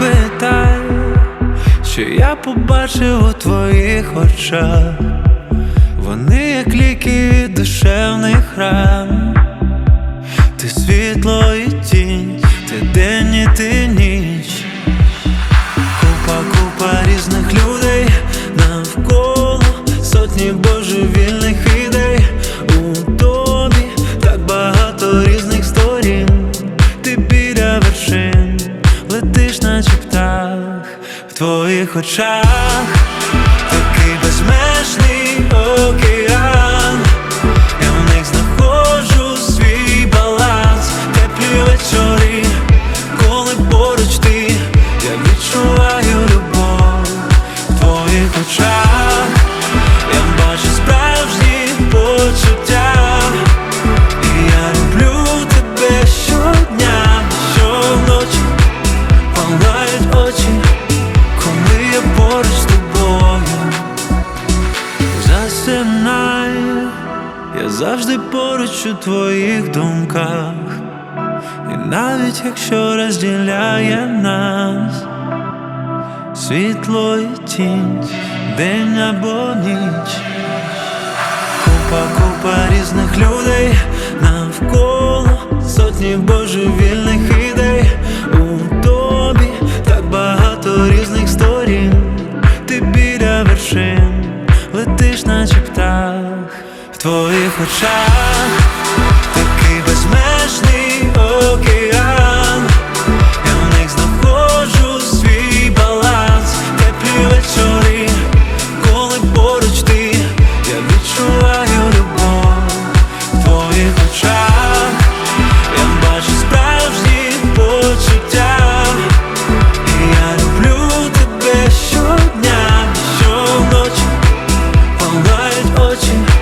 питай, що я побачив у твоїх очах. Вони як ліки від душевних ран. Ти світло і тінь, ти день і ти ніч. Купа різних людей навколо, сотні божевільних ідей. У тобі так багато різних сторін. Ти біля вершин, летиш наче птах. В твоїх очах такий безмежний океан. Я в них знаходжу свій баланс. Теплі вечори, коли поруч ти, я відчуваю любов. В твоїх очах я бачу справжні почуття. І я люблю тебе щодня, щоночі палають очі, коли я поруч з тобою. Засинай, я завжди поруч у твоїх думках. І навіть якщо розділяє нас світло і тінь, день або ніч. Купа різних людей навколо, сотні божевільних ідей. У тобі так багато різних сторін. Ти біля вершин, летиш наче птах. В твоїх очах такий безмежний океан. Я в них знаходжу свій баланс. Теплі вечори, коли поруч ти, я відчуваю любов. В твоїх очах я бачу справжні почуття. І я люблю тебе щодня, щоночі палають очі,